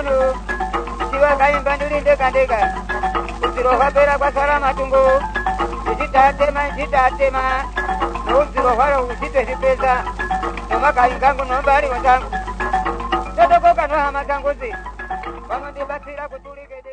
Manu Siwa kain banduri deka Usiroha pera kwa salama tungu Jita tema Usiroha usite sipesa Noma kain kangu nombari watangu Toto koka noha matanguzi Wamundi basira kutulike